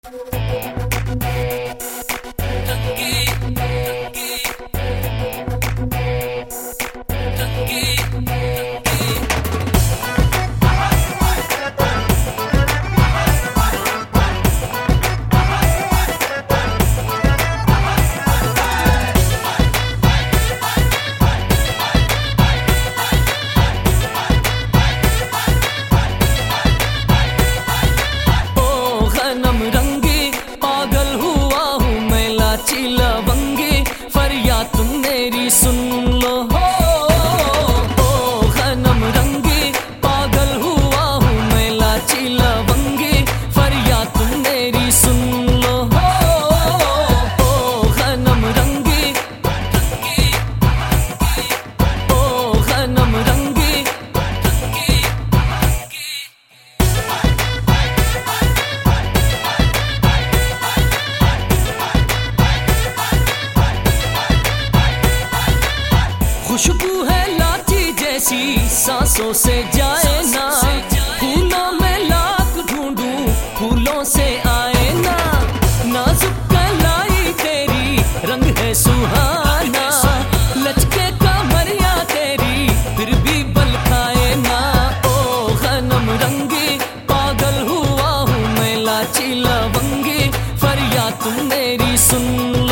लवंगी फरियाद तुम मेरी सुन लो हो। गनम रंगी पागल हुआ हूँ मैं, लाची लवंगी फरियाद तुम मेरी सुन लो हो। गनम रंगी ओ गनम रंगी खुशबू है लाची जैसी सांसों से जाए ना, फूलों में लाख ढूंढूं फूलों से आए ना। नाजुक कलाई तेरी रंग है सुहाना, लचके कमरिया तेरी फिर भी बल खाए ना। ओ गनम रंगी पागल हुआ हूँ मैं, लाची लवंगी फरियाद तुम मेरी सुन